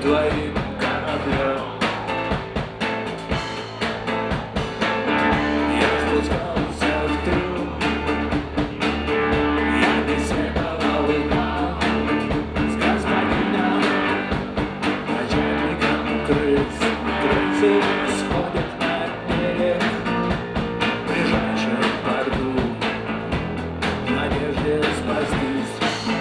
твоим кораблем. Я спускался в трюм, я беседовал с господином, начальником крыс. Крысы сходят на берег в ближайшем порту в надежде спастись.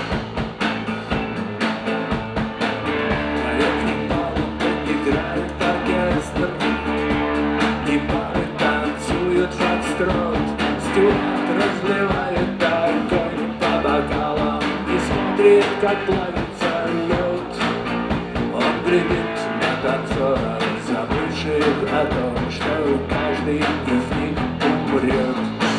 На верхней палубе играет оркестр, и пары танцуют фокстрот. Стюарт разливает огонь по бокалам и смотрит, как плавится лед. Он глядит на танцоров, забывших о том, что каждый из них умрет.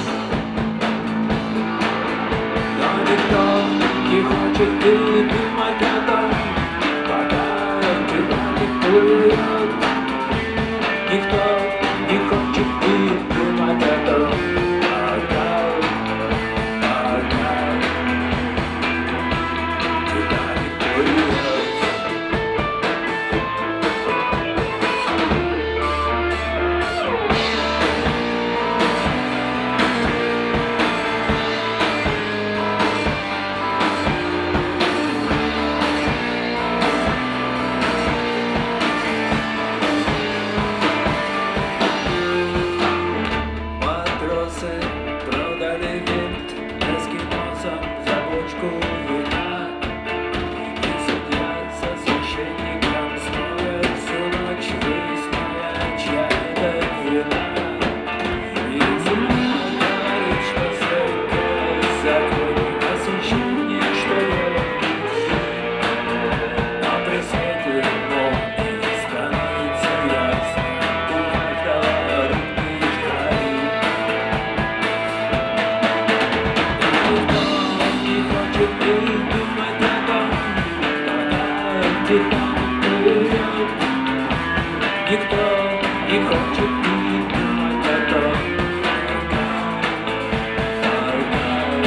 Но никто не хочет и думать о том, пока Титаник плывет. Никто не хочет и думать о том, пока Титаник плывет. Продали винт эскимосам за бочку вина, и судья со священником спорят всю ночь, выясняя, чья это вина. И судья говорит, что святое законе освящение, что верит. Но при свете молнии становится ясно, у каждого руки шаги. Никто не хочет и думать о том, пока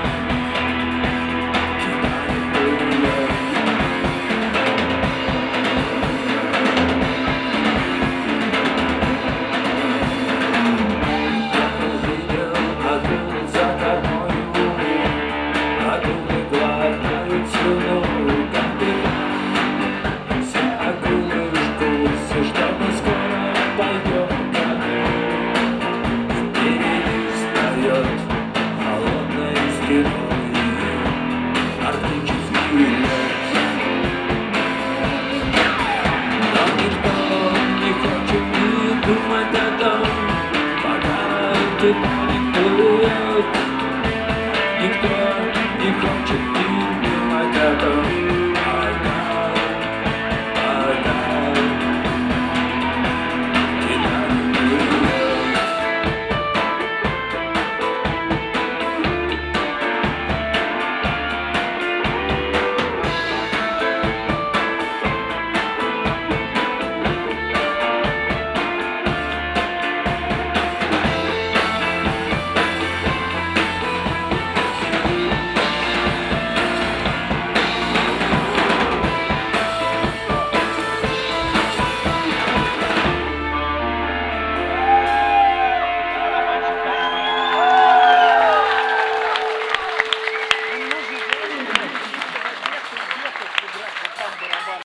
Титаник плывет. Я увидел акул за кормою, акулы глотают слюну. Арктический лес. Но никто не хочет и думать о том, пока ты